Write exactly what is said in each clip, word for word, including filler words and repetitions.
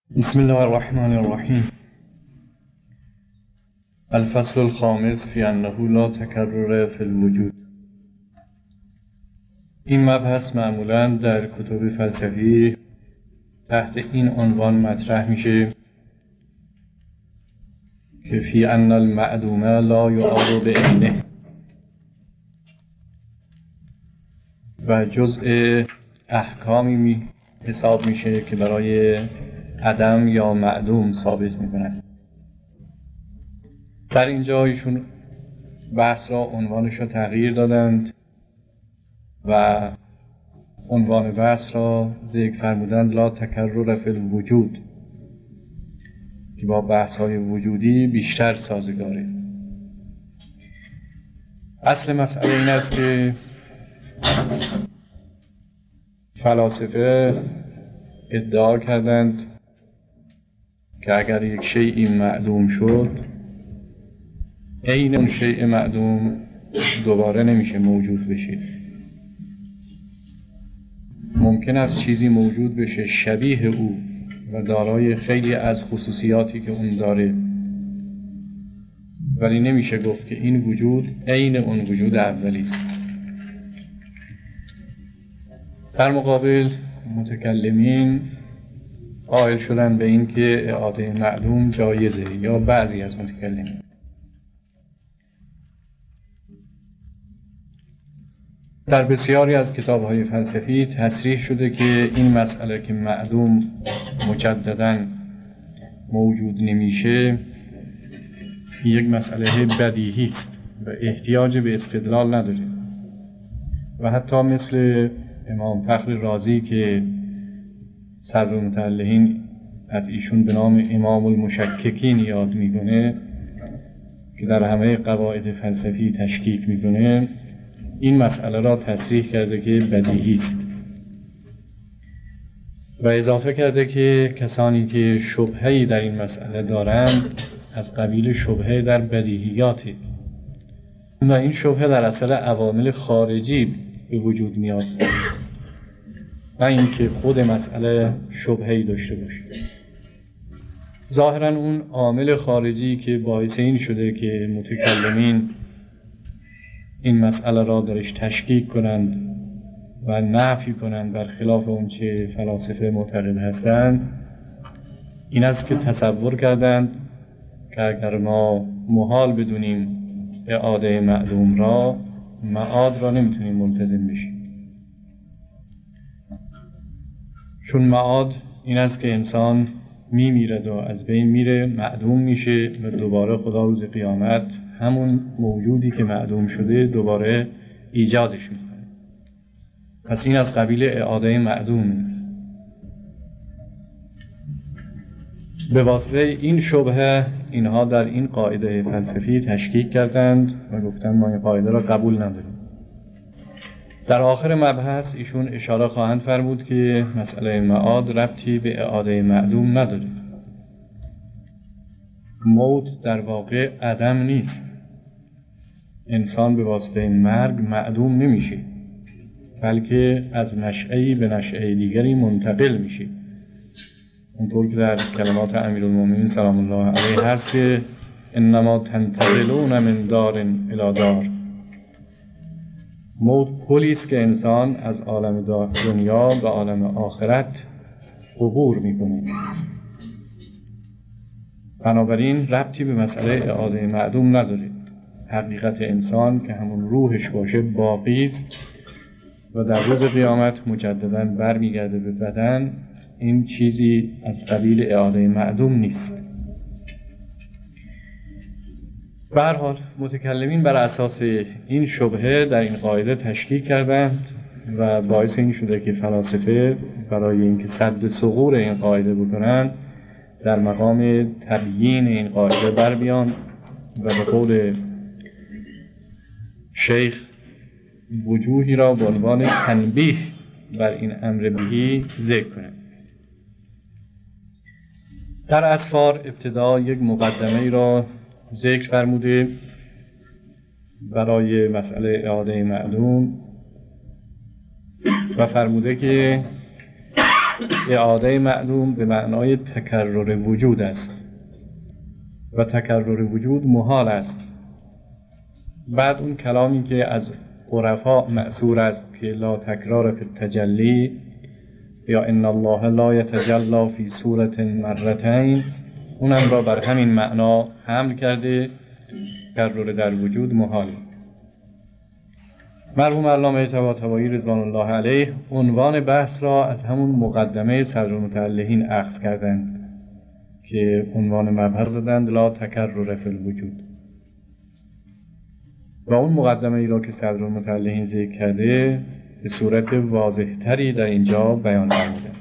بسم الله الرحمن الرحیم. الفصل الخامس فی انه لا تکرر فی الوجود. این مبحث معمولاً در کتب فلسفی تحت این عنوان مطرح میشه که فی ان المعدوم لا یعاد بعینه و جزء احکامی می حساب میشه که برای عدم یا معدوم ثابت میکنن. در اینجا ایشون بحث را عنوانش را تغییر دادند و عنوان بحث را ذکر فرمودند لا تکرر فی الوجود که با بحث های وجودی بیشتر سازگاره. اصل مسئله این است که فلاسفه ادعا کردند که اگر یک شیئی معدوم شد، عین اون شیء معدوم دوباره نمیشه موجود بشه. ممکن است چیزی موجود بشه شبیه او و دارای خیلی از خصوصیاتی که اون داره، ولی نمیشه گفت که این وجود عین اون وجود اولی است. در مقابل متکلمین قائل شدن به این که اعاده معدوم جایزه، یا بعضی از متکلمین. در بسیاری از کتاب‌های فلسفی تصریح شده که این مسئله که معدوم مجدداً موجود نمیشه یک مسئله بدیهی است و احتیاج به استدلال نداره و حتی مثل امام فخر رازی که صدر المتألهین از ایشون به نام امام المشککین یاد میکنه که در همه قواعد فلسفی تشکیک میکنه، این مسئله را تصریح کرده که بدیهی است و اضافه کرده که کسانی که شبهه‌ای در این مسئله دارند از قبیل شبهه در بدیهیاتی و این شبهه در اصل عوامل خارجی به وجود میاد، نه اینکه خود مسئله شبهه‌ای داشته باشه. ظاهراً اون عامل خارجی که باعث این شده که متکلمین این مسئله را درش تشکیک کنند و نفی کنند برخلاف اون چه فلاسفه معتقد هستند، این است که تصور کردند که اگر ما محال بدونیم اعاده معدوم را، معاد را نمیتونیم ملتزم بشیم. چون معاد این است که انسان میمیرد و از بین میره، معدوم میشه و دوباره خدا روز قیامت همون موجودی که معدوم شده دوباره ایجادش میکنه. پس این از قبیل اعاده معدومه. به واسطه این شبهه اینها در این قاعده فلسفی تشکیک کردند و گفتند ما این قاعده را قبول نداریم. در آخر مبحث ایشون اشاره خواهند فرمود که مسئله معاد ربطی به اعاده معدوم نداره. موت در واقع عدم نیست. انسان به واسطه مرگ معدوم نمیشه، بلکه از نشأه‌ای به نشأه دیگری منتقل میشه. اونطور که در کلمات امیرالمومنین سلام الله علیه هست که انما تنتقلون من دار الی دار. موت پلی است که انسان از عالم دنیا به عالم آخرت عبور میکنه. بنابراین ربطی به مسئله اعاده معدوم نداره. حقیقت انسان که همون روحش باشه باقی است و در روز قیامت مجددا برمیگرده به بدن. این چیزی از قبیل اعاده معدوم نیست. به هر حال متکلمین بر اساس این شبهه در این قاعده تشکیک کردند و باعث این شده که فلاسفه برای اینکه سد ثغور این قاعده بکنن در مقام تبیین این قاعده بر بیان و به قول شیخ وجوهی را به عنوان تنبیه بر این امر بهی ذکر کنند. در اسفار ابتدا یک مقدمه ای را ذکر فرموده برای مسئله اعاده معدوم و فرموده که اعاده معلوم به معنای تکرر وجود است و تکرر وجود محال است. بعد اون کلامی که از عرفا مأثور است که لا تکرار فی التجلی یا ان الله لا یتجلی فی صورت مرتین، اونم را بر همین معنا حمل کرده، تکرر در وجود محاله. مرحوم علامه طباطبایی رضوان الله علیه عنوان بحث را از همون مقدمه صدرالمتعلقین اخذ کردند که عنوان مبحث دادند لا تکرر فی الوجود، و اون مقدمه ای را که صدرالمتعلقین ذکر کرده به صورت واضح تری در اینجا بیان نمودند.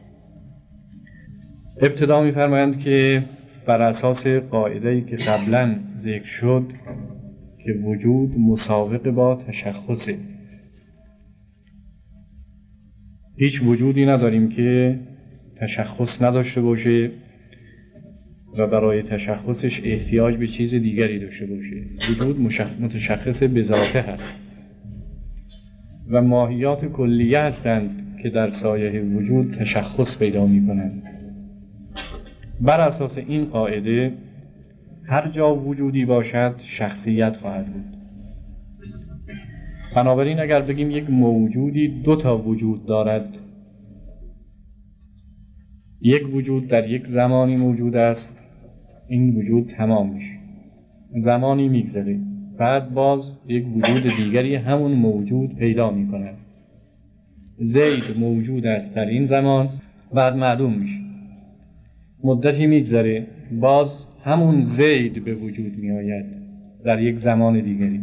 ابتدا می‌فرمایند که بر اساس قاعده‌ای که قبلا ذکر شد که وجود مساوق با تشخصه، هیچ وجودی نداریم که تشخص نداشته باشه و برای تشخصش احتیاج به چیز دیگری داشته باشه. وجود متشخص به ذاته هست و ماهیات کلیه هستند که در سایه وجود تشخص پیدا می کنند. بر اساس این قاعده هر جا وجودی باشد شخصیت خواهد بود. بنابراین اگر بگیم یک موجودی دو تا وجود دارد، یک وجود در یک زمانی موجود است، این وجود تمام میشه، زمانی میگذره، بعد باز یک وجود دیگری همون موجود پیدا میکنه. زید موجود است در این زمان، بعد معدوم میشه، مدتی میگذره، باز همون زید به وجود میآید در یک زمان دیگری.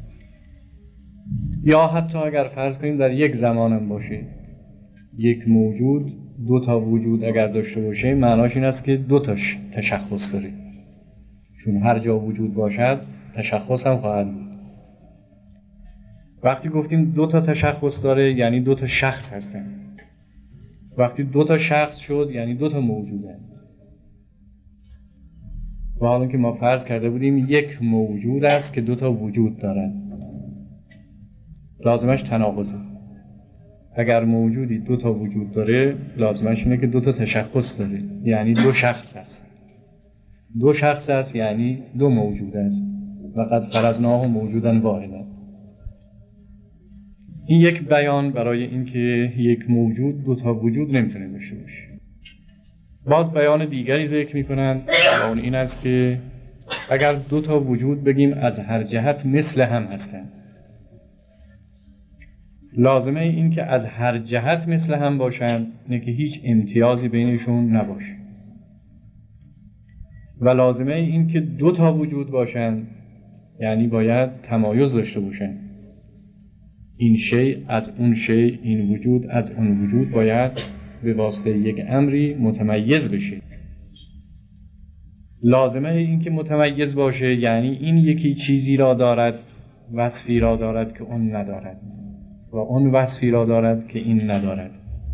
یا حتی اگر فرض کنیم در یک زمانم باشه، یک موجود دو تا وجود اگر داشته باشه، معناش این است که دو تاش تشخص داره، چون هر جا وجود باشد تشخص هم خواهد بود. وقتی گفتیم دو تا تشخص داره یعنی دو تا شخص هستن. وقتی دو تا شخص شد یعنی دو تا موجودن. و حالا که ما فرض کرده بودیم یک موجود است که دو تا وجود دارد، لازمش تناقضه. اگر موجودی دو تا وجود داره لازمش اینه که دو تا تشخص داره، یعنی دو شخص است. دو شخص است یعنی دو موجود است. و قد فرضناه موجودا واحدا. این یک بیان برای اینکه یک موجود دو تا وجود نمیتونه داشته باشه. باز بیان دیگری ذکر میکنن و اون این است که اگر دو تا وجود بگیم از هر جهت مثل هم هستند، لازمه این که از هر جهت مثل هم باشند، نه که هیچ امتیازی بینشون نباشه. و لازمه این که دو تا وجود باشند، یعنی باید تمایز داشته باشند. این شی از اون شی، این وجود از اون وجود باید به واسطه یک امری متمیز بشه. لازمه این که متمیز باشه یعنی این یکی چیزی را دارد، وصفی را دارد که اون ندارد، و اون وصفی را دارد که این ندارد.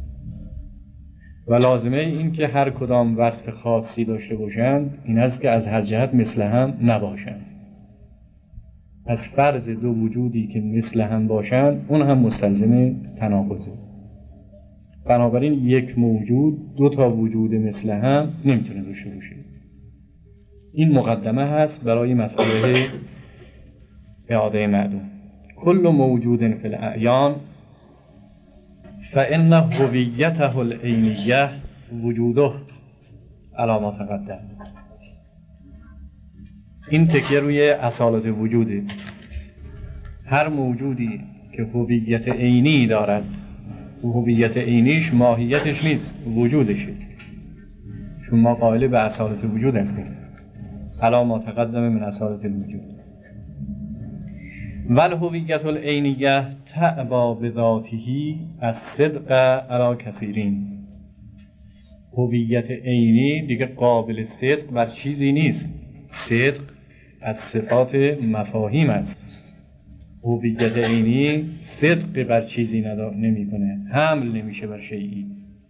و لازمه این که هر کدام وصف خاصی داشته باشند این است که از هر جهت مثل هم نباشند. از فرض دو وجودی که مثل هم باشند اون هم مستلزم تناقضه. بنابراین یک موجود دو تا وجود مثل هم نمیتونه داشته باشه. این مقدمه هست برای مسئله اعاده معدوم. کل موجود فی الاعیان فإن هویته العینیه وجوده علی ما تقدم. این تکیه روی اصالت وجوده. هر موجودی که هویت عینی دارد، هویت عینیش ماهیتش نیست، وجودشه، چون ما قائل به اصالت وجود هستیم. علی ما تقدم من اصالت الوجود. والهویت العینیه تعبا بذاته از صدق علی کثیرین. هویت عینی دیگه قابل صدق بر چیزی نیست. صدق از صفات مفاهیم است. هویت عینی صدق بر چیزی نمی کنه، حمل نمیشه بر شیئی.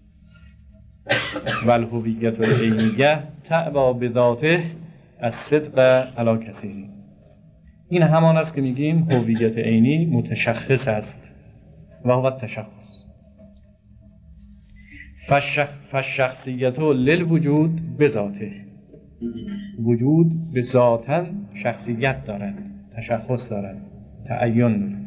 والهویت العینیه تعبا بذاته از صدق علی کثیرین. این همان است که میگیم هویت عینی متشخص است و هو تشخص. فشخ فشخصیت للوجود به ذاته، وجود به ذاتاً شخصیت دارد، تشخص دارد، تعین دارد.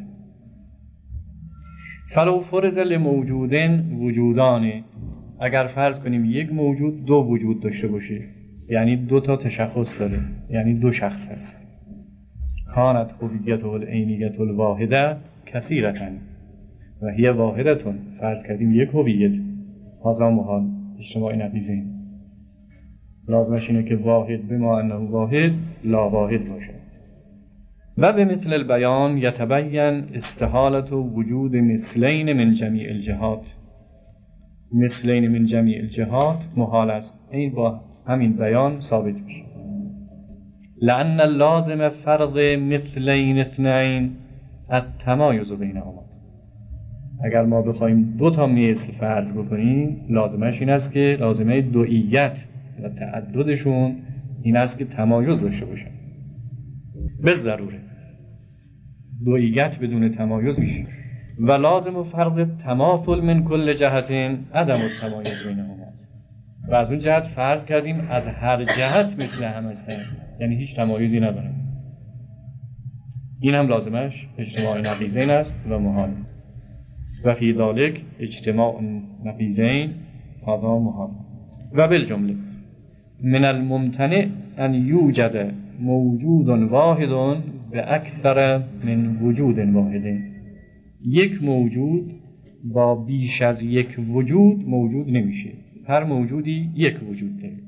فلو فرض لموجودن وجودان، اگر فرض کنیم یک موجود دو وجود داشته باشه، یعنی دو تا تشخص داره، یعنی دو شخص هست. کانت هویته العینیه الواحده کثیرة و هی واحدتون، فرض کردیم یک هویت، هذا محال اجتماع نقیضین، لازمش اینه که واحد بما انه واحد لا واحد باشه. و به مثل البیان یتبین استحالت وجود مثلین من جمیع الجهات، مثلین من جمیع الجهات محال است، این با همین بیان ثابت میشه. لأن اللازم فرض مثلین اثنین التمایز بینهما، اگر ما بخوایم دو تا مثل فرض بکنیم لازمش این است که لازمه دوئیت و تعددشون این است که تمایز داشته باشن، به ضروره دوئیت بدون تمایز میشه. و لازم فرض تماثل من کل جهتین عدم التمایز بینهما، و از اون جهت فرض کردیم از هر جهت مثل هم هستن، یعنی هیچ تمایزی ندارن. این هم لازمش اجتماع نقیضین است و محال. و فی ذالک اجتماع نقیضین هذا محال. و بالجمله من الممتنع ان یوجد موجود واحد به اکثر من وجود واحد، یک موجود با بیش از یک وجود موجود نمیشه، هر موجودی یک وجود داره.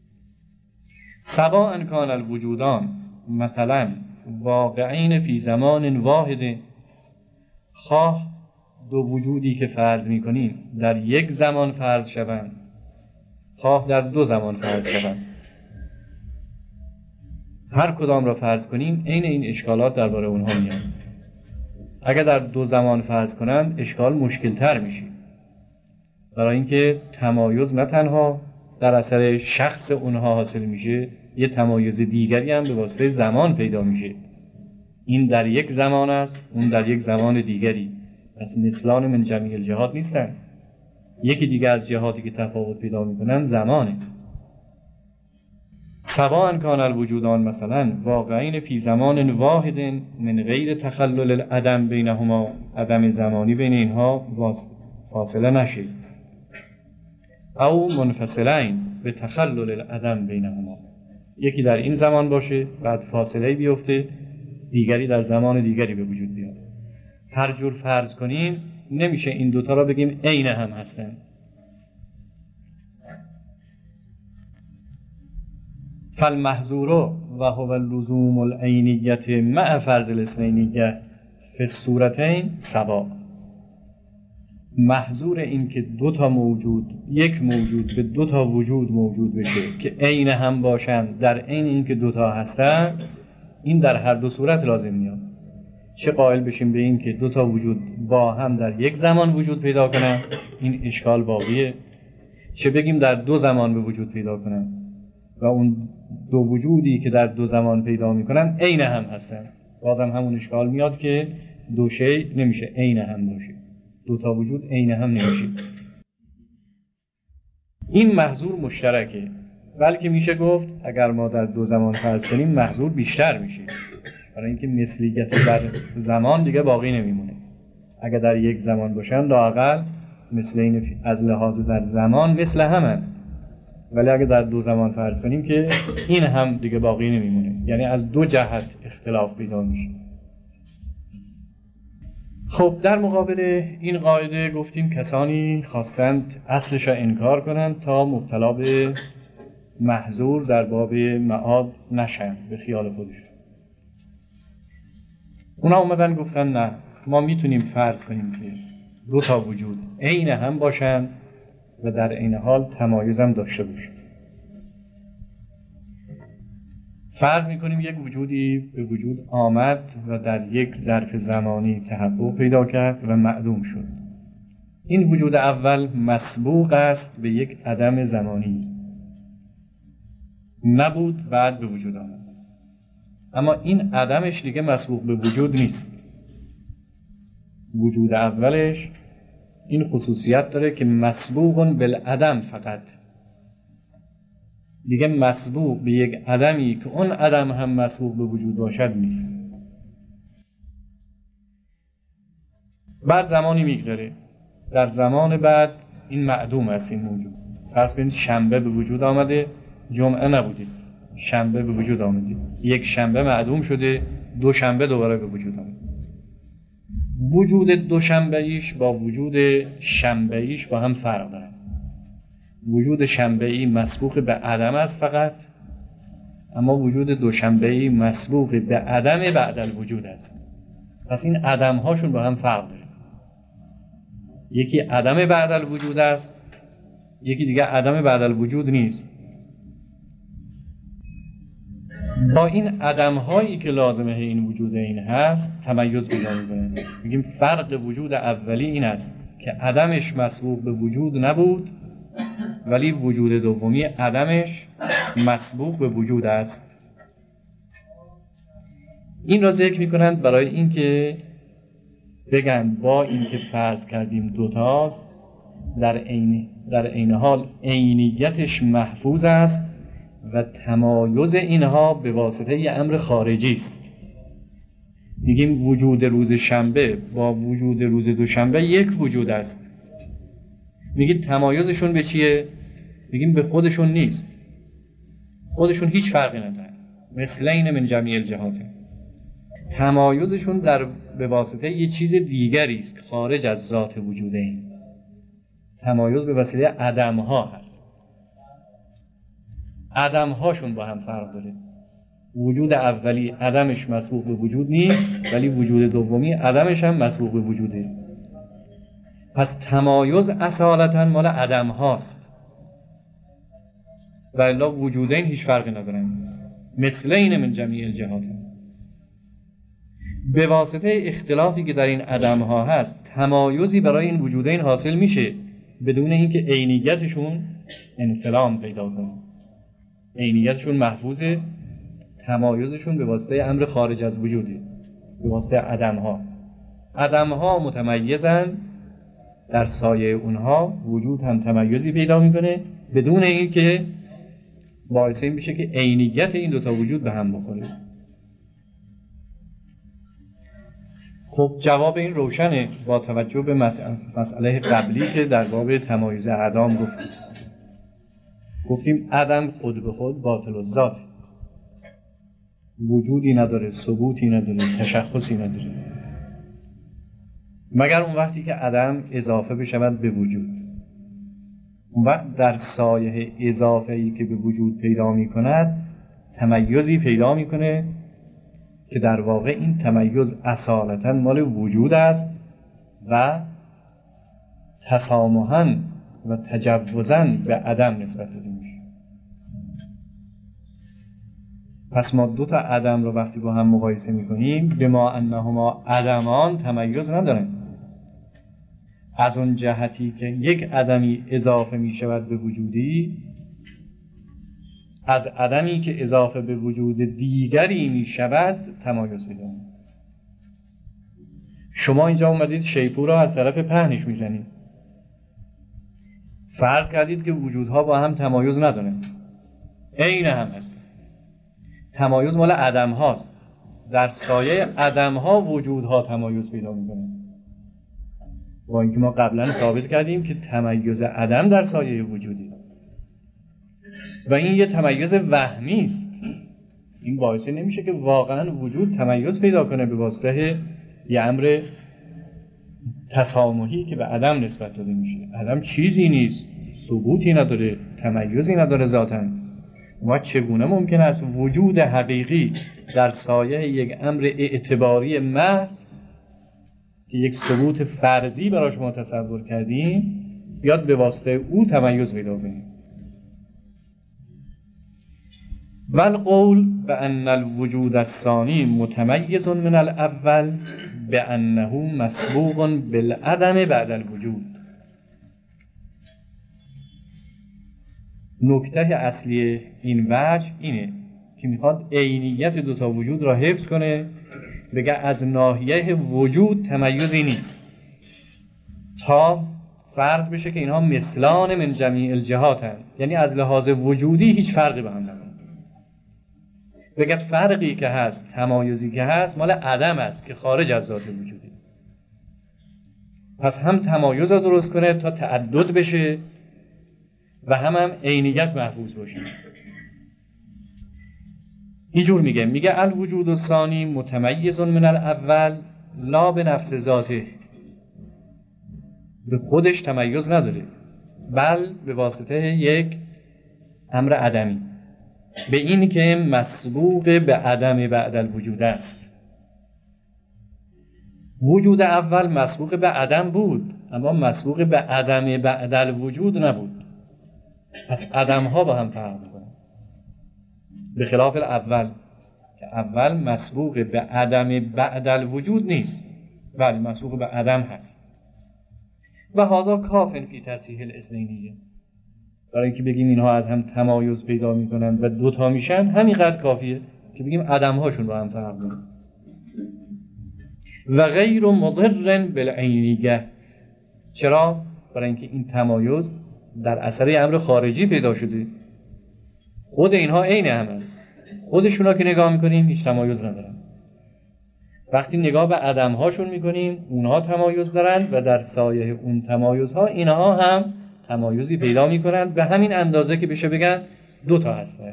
سواء کان الوجودان مثلا واقعین فی زمان واحد، خواه دو وجودی که فرض میکنیم در یک زمان فرض شوند، خواه در دو زمان فرض شوند، هر کدام را فرض کنیم عین این اشکالات درباره اونها میاد. اگر در دو زمان فرض کنند اشکال مشکل تر میشه، برای اینکه تمایز نه تنها در اثر شخص اونها حاصل میشه، یه تمایز دیگری هم به واسطه زمان پیدا میشه. این در یک زمان است، اون در یک زمان دیگری، پس مثلان من جمیع الجهات نیستن. یکی دیگر از جهاتی که تفاوت پیدا میکنن زمانه. سواء کان الوجودان مثلا واقعین فی زمان واحد من غیر تخلل العدم بینهما، عدم زمانی بین اینها فاصله نشه، او منفصلین به تخلل العدم بینهما، یکی در این زمان باشه بعد فاصله بیفته، دیگری در زمان دیگری به وجود بیاد. هر جور فرض کنیم نمیشه این دوتا را بگیم عین هم هستن. فالمحظور و هو اللزوم العینیت مع فرض الاثنینیه فی الصورتین سواء، محظور این که دو تا موجود، یک موجود به دو تا وجود موجود بشه که عین هم باشن در عین این که دو تا هستن، این در هر دو صورت لازم میاد. چه قائل بشیم به این که دو تا وجود با هم در یک زمان وجود پیدا کنن، این اشکال باقیه، چه بگیم در دو زمان به وجود پیدا کنن و اون دو وجودی که در دو زمان پیدا میکنن عین هم هستن، بازم همون اشکال میاد که دو شی نمیشه عین هم باشه، دو تا وجود عین هم نمیشه. این محظور مشترکه، بلکه میشه گفت اگر ما در دو زمان فرض کنیم محظور بیشتر میشه، برای اینکه مثلیت در زمان دیگه باقی نمیمونه. اگر در یک زمان باشن لااقل مثل این از لحاظ در زمان مثل همن، ولی اگر در دو زمان فرض کنیم که این هم دیگه باقی نمیمونه، یعنی از دو جهت اختلاف پیدا میشه. خب در مقابل این قاعده گفتیم کسانی خواستند اصلش را انکار کنند تا مبتلا به محظور در باب معاد نشن به خیال خودشون. اونا اومدن گفتن نه، ما میتونیم فرض کنیم که دو تا وجود عین هم باشن و در عین حال تمایز هم داشته باشن. فرض میکنیم یک وجودی به وجود آمد و در یک ظرف زمانی تحقق پیدا کرد و معدوم شد. این وجود اول مسبوق است به یک عدم زمانی، نبود بعد به وجود آمد، اما این عدمش دیگه مسبوق به وجود نیست. وجود اولش این خصوصیت داره که مسبوق بالعدم فقط، دیگه مسبوق به یک عدمی که اون عدم هم مسبوق به وجود باشد نیست. بعد زمانی میگذره، در زمان بعد این معدوم است این موجود. فرض کنید شنبه به وجود آمده، جمعه نبوده، شنبه به وجود آمده، یک شنبه معدوم شده، دو شنبه دوباره به وجود آمده. وجود دو شنبه ایش با وجود شنبه ایش با هم فرق دارن. وجود شنبه ای مسبوق به عدم است فقط، اما وجود دو شنبه ای مسبوق به عدم بعد الوجود است. پس این عدم هاشون با هم فرق داره. یکی عدم بعد الوجود است، یکی دیگه عدم بعد الوجود نیست. با این عدم هایی که لازمه این وجود این هست تمایز پیدا می‌کنه. میگیم فرق وجود اولی این است که عدمش مسبوق به وجود نبود، ولی وجود دومی عدمش مسبوق به وجود است. این را ذکر می‌کنند برای اینکه بگن با اینکه فرض کردیم دوتاست، در عین در عین حال عینیتش محفوظ است و تمایز اینها به واسطه یه امر خارجی است. میگیم وجود روز شنبه با وجود روز دوشنبه یک وجود است. میگیم تمایزشون به چیه؟ میگیم به خودشون نیست، خودشون هیچ فرقی نداره، مثلین من جمیع الجهات. تمایزشون در به واسطه یه چیز دیگری است خارج از ذات وجود این. تمایز به وسیله عدم ها هست. عدم هاشون با هم فرق داره. وجود اولی عدمش مسبوق به وجود نیست، ولی وجود دومی عدمش هم مسبوق به وجوده. پس تمایز اصالتا مال عدم هاست و الا وجودین هیچ فرقی ندارن، مثل این من جمیع الجهات. به واسطه اختلافی که در این عدم ها هست تمایزی برای این وجودین حاصل میشه بدون اینکه عینیتشون انفلام پیدا کنه. عینیتشون محفوظه، تمایزشون به واسطه امر خارج از وجوده، به واسطه عدم ها. عدم ها متمیزن، در سایه اونها وجود هم تمایزی پیدا میکنه بدون اینکه باعث این بشه که عینیت این دوتا وجود به هم بخوره. خب جواب این روشنه با توجه به مسئله قبلی که در باب تمایز اعدام گفتیم. گفتیم عدم خود به خود باطل الذات، وجودی نداره، ثبوتی نداره، تشخصی نداره، مگر اون وقتی که عدم اضافه بشود به وجود. اون وقت در سایه اضافه‌ای که به وجود پیدا می کند تمایزی پیدا می کنه که در واقع این تمایز اصالتاً مال وجود است و تسامحاً و تجوزاً به عدم نسبت داده میشه. پس ما دو تا عدم رو وقتی با هم مقایسه میکنیم بما انهما عدمان تمایز ندارن. از اون جهتی که یک عدمی اضافه میشود به وجودی، از عدمی که اضافه به وجود دیگری میشود تمایز پیدا میکنه. شما اینجا اومدید شیپور رو از طرف پهنش میزنید، فرض کردید که وجودها با هم تمایز ندارن، عین هم هست. تمایز مال عدم هاست، در سایه عدم ها وجودها تمایز پیدا میکنه. با اینکه ما قبلا ثابت کردیم که تمایز عدم در سایه وجودی و این یه تمایز وهمی است. این باعث نمیشه که واقعا وجود تمایز پیدا کنه به واسطه یه امر تسامحی که به عدم نسبت داده میشه. عدم چیزی نیست، ثبوتی نداره، تمایزی نداره ذاتاً. و چگونه ممکن است وجود حقیقی در سایه یک امر اعتباری محض که یک ثبوت فرضی براش ما تصور کردیم بیاد به واسطه او تمایز پیدا کنه؟ والقول بأن الوجود الثانی متمیز من الاول بأنه مسبوق بالعدم بعد الوجود. نکته اصلی این وجه اینه که میخواد عینیت دوتا وجود را حفظ کنه، بگه از ناحیه وجود تمایزی نیست تا فرض بشه که اینها مثلان من جمیع الجهات هست، یعنی از لحاظ وجودی هیچ فرقی به هم ندارن. بگه فرقی که هست، تمایزی که هست مال عدم است که خارج از ذات وجودی. پس هم تمایز رو درست کنه تا تعدد بشه و هم هم عینیت محفوظ باشه. اینجور میگه میگه الوجود الثانی متمیز من الاول لا به نفس ذاته، به خودش تمیز نداره بل به واسطه یک امر عدمی، به این که مسبوق به عدم بعد الوجود است. وجود اول مسبوق به عدم بود اما مسبوق به عدم بعد الوجود نبود. پس عدم ها با هم فرق میکنن، به خلاف الاول که اول مسبوق به عدم بعد الوجود نیست ولی مسبوق به عدم هست. و هذا کافن فی تصحیح الاثنینیه، برای اینکه بگیم اینها از هم تمایز پیدا میکنن و دوتا میشن همینقدر کافیه که بگیم عدم هاشون با هم فرق میکنن. و غیر مضر بالعینیه، چرا؟ برای اینکه این تمایز در اثر امر خارجی پیدا شده، خود اینها عین همن، خودشونا که نگاه میکنیم هیچ تمایز ندارن. وقتی نگاه به عدم هاشون میکنیم اونها تمایز دارن و در سایه اون تمایز ها اینها هم تمایزی پیدا میکنن به همین اندازه که بشه بگن دو تا هستن.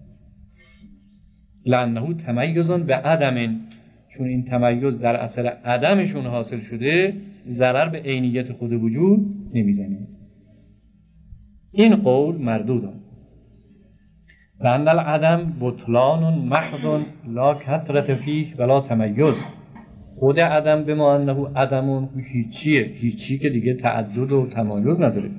لانه تمیزون به عدم، چون این تمایز در اثر عدمشون حاصل شده ضرر به عینیت خود وجود نمیزنه. این قول مردودن. لأن العدم بطلان محض لا کثرت فیه ولا تمیز، خود عدم به ما انه عدم هیچیه، هیچی که دیگه تعدد و تمایز نداره.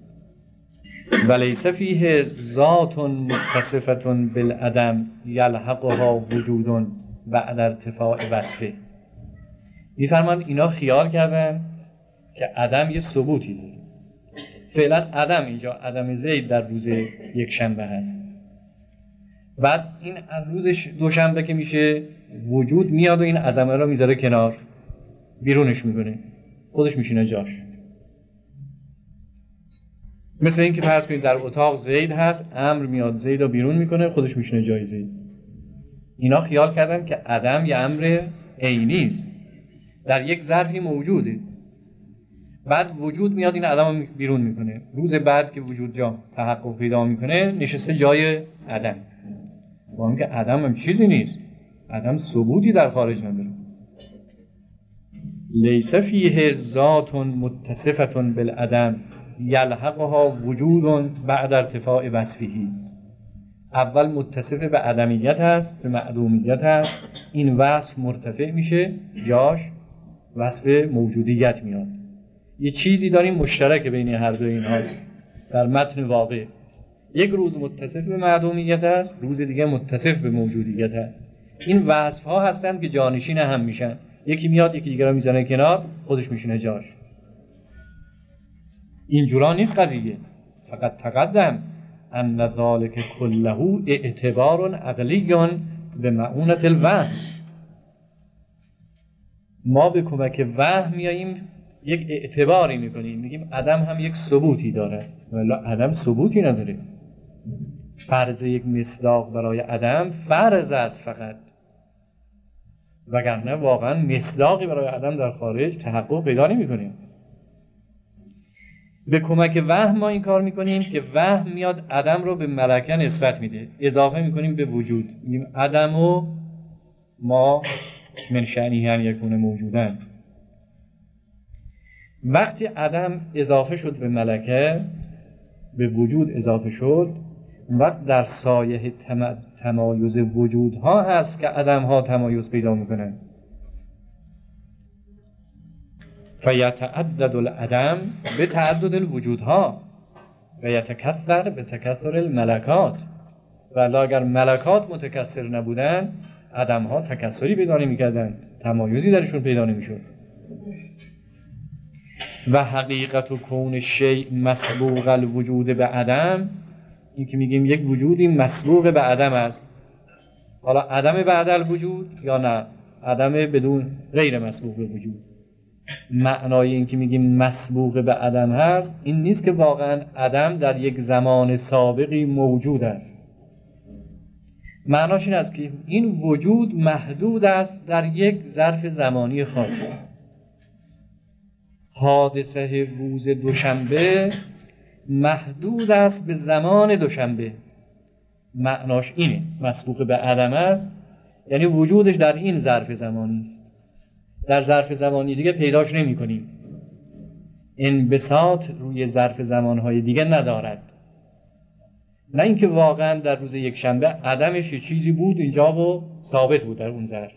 ولیس فیه ذات متصفة بالعدم یلحقها وجود بعد ارتفاع وصفه. میفرمان اینا خیال کردن که عدم یه ثبوتی داره. فعلا عدم اینجا عدم زید در روز یک شنبه هست، بعد این روز دوشنبه که میشه وجود میاد و این عظمه رو میذاره کنار، بیرونش میکنه، خودش میشینه جاش. مثل این که فرض کنید در اتاق زید هست، امر میاد زید رو بیرون میکنه، خودش میشینه جای زید. اینا خیال کردن که عدم یه امر عینی است، در یک ظرفی موجوده، بعد وجود میاد این عدم رو بیرون میکنه. روز بعد که وجود جا تحقق پیدا میکنه نشسته جای عدم، با اینکه عدم هم چیزی نیست، عدم ثبوتی در خارج نداره. لیس فیه ذات متصفة بالعدم یلحقها وجود بعد ارتفاع وصفه. اول متصف به عدمیت هست، به معدومیت هست، این وصف مرتفع میشه جاش وصف موجودیت میاد. یه چیزی داریم مشترک بین هر دو این هاست در متن واقع. یک روز متصف به معدومیت است، روز دیگه متصف به موجودیت است. این وصف ها هستند که جانشین هم میشن، یکی میاد یکی دیگه رو میزنه کنار، خودش میشینه جاش. اینجورا نیست قضیه. فقط تقدم ان ذلک كله اعتبار عقلی به معونة الوهم. ما به کمک وهم میاییم یک اعتباری میکنیم، میگیم عدم هم یک ثبوتی داره، ولی عدم ثبوتی نداره. فرض یک مصداق برای عدم فرض است فقط، وگرنه واقعا مصداقی برای عدم در خارج تحقق پیدا نمیکنیم. به کمک وهم ما این کار میکنیم که وهم میاد عدم رو به ملکه نسبت میده، اضافه میکنیم به وجود، میگیم عدم و ما من شأنه ان یکون موجودن. وقتی عدم اضافه شد به ملکه، به وجود اضافه شد، وقت در سایه تم... تمایز وجودها هست که عدم ها تمایز پیدا میکنن. فیتعدد العدم به تعدد الوجودها و یتکثر به تکثر الملکات. ولی اگر ملکات متکثر نبودن عدم ها تکثری پیدا نمیکردن، تمایزی درشون پیدا نمیشد. و حقیقت و کون شیء مسبوق الوجود به عدم، این که میگیم یک وجودی مسبوق به عدم است، حالا عدم بعد الوجود یا نه عدم بدون غیر مسبوق به وجود. معنای این که میگیم مسبوق به عدم هست این نیست که واقعا عدم در یک زمان سابقی موجود است. معناش این است که این وجود محدود است در یک ظرف زمانی خاص. حادثه روز دوشنبه محدود است به زمان دوشنبه. معناش اینه، مسبوق به عدم است یعنی وجودش در این ظرف زمانی است، در ظرف زمانی دیگه پیداش نمی کنیم. انبساط روی ظرف زمانهای دیگه ندارد. نه اینکه واقعا در روز یک شنبه عدمش یه چیزی بود اینجا و ثابت بود در اون ظرف.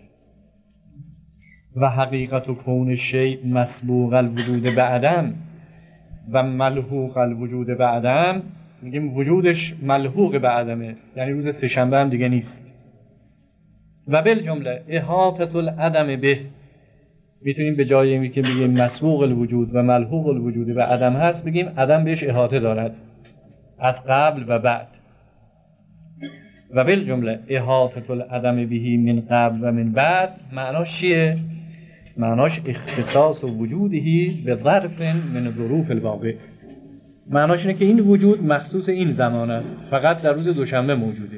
و حقیقت و کون شیء مسبوق الوجود به عدم و ملحوق الوجود به عدم، میگیم وجودش ملحوق به عدمه یعنی روز سه شنبه هم دیگه نیست. و بالجمله احاطه العدم به، میتونیم به جای اینکه بگیم مسبوق الوجود و ملحوق الوجود به عدم هست بگیم عدم بهش احاطه دارد از قبل و بعد. و بالجمله احاطه العدم بهی من قبل و من بعد معناش چیه؟ معناش اختصاص وجودهی به ظرف من ظروف الواقع. معناش اینه که این وجود مخصوص این زمان است، فقط در روز دوشنبه موجوده.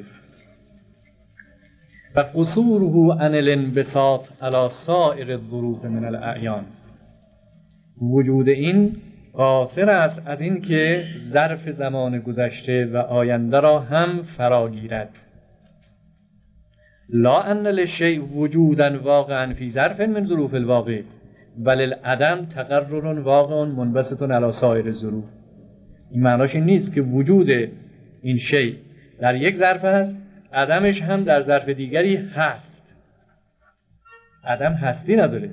و قصوره عن الانبساط علی سائر الظروف من الاعیان، وجود این قاصر است از این که ظرف زمان گذشته و آینده را هم فرا گیرد. لا ان للشیء وجودا واقعا فی ظرف من ظروف الواقع بل العدم تقرر واقع منبسط علی سایر الظروف. این معناش این نیست که وجود این شیء در یک ظرف هست، عدمش هم در ظرف دیگری هست. عدم هستی نداره.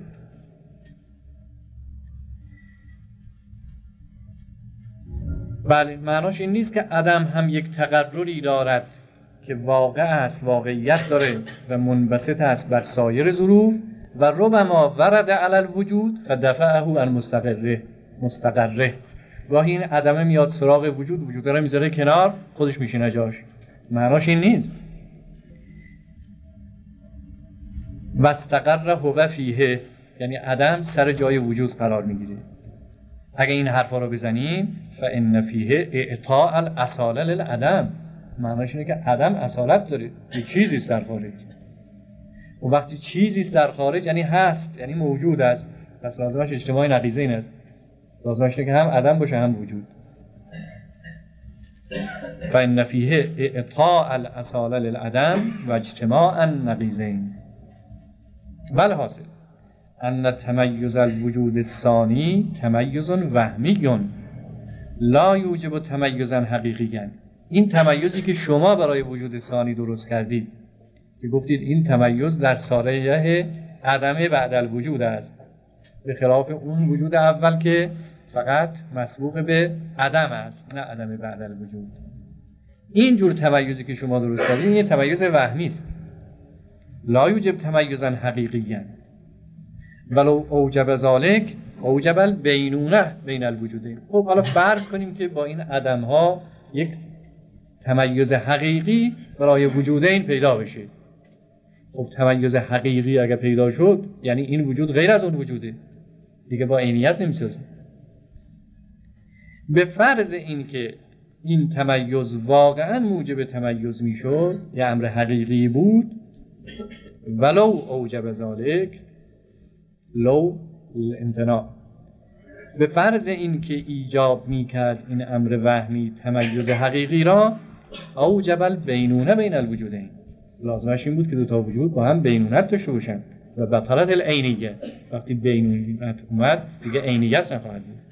بله، معناش این نیست که عدم هم یک تقرری دارد که واقع است، واقعیت داره و منبسط است بر سایر ظروف. و ربما ورد علی الوجود فدفعه عن مستقره مستقره گاهی این عدم میاد سراغ وجود، وجود رو میذاره کنار، خودش میشینه جاش. معناش این نیست. و استقر هو فیه یعنی عدم سر جای وجود قرار میگیره. اگه این حرفا رو بزنیم فان فیه اعطاء الاصاله للعدم، معناش اینه که عدم اصالت داره، یه چیزی است در خارج. و وقتی چیزی است در خارج یعنی هست، یعنی موجود است. پس لازمش اجتماع نقیضه این است، لازمش اینه که هم عدم باشه هم وجود. فان فیه اعطاء الاصاله للعدم و اجتماع نقیضین. بل حاصل ان تمیز الوجود الثانی تمیز وهمی لا یوجب تمیزا حقیقیا. این تمیزی که شما برای وجود ثانی درست کردید که گفتید این تمیز در سایه عدم بعد الوجود است، به خلاف اون وجود اول که فقط مسبوق به عدم است نه عدم بعد الوجود. این جور تمیزی که شما درست کردید این یه تمیز وهمی است. لا یوجب تمیزا حقیقیا ولو اوجب ذالک اوجب البینونه بین الوجودین. خب حالا فرض کنیم که با این عدم ها یک تمیز حقیقی برای وجودین پیدا بشه. خب تمیز حقیقی اگر پیدا شد یعنی این وجود غیر از اون وجوده دیگه، با عینیت نمیسازه. به فرض این که این تمیز واقعا موجب تمیز میشد، یه امر حقیقی بود، ولو اوجب ذالک لو الامتناع، به فرض این که ایجاب میکرد این امر وهمی تمیز حقیقی را، اوجب البینونه بین الوجودین، لازمش این بود که دو تا وجود با هم بینونت داشته باشن و بطلت العینیه. وقتی بینونت اومد دیگه عینیت نخواهد بود.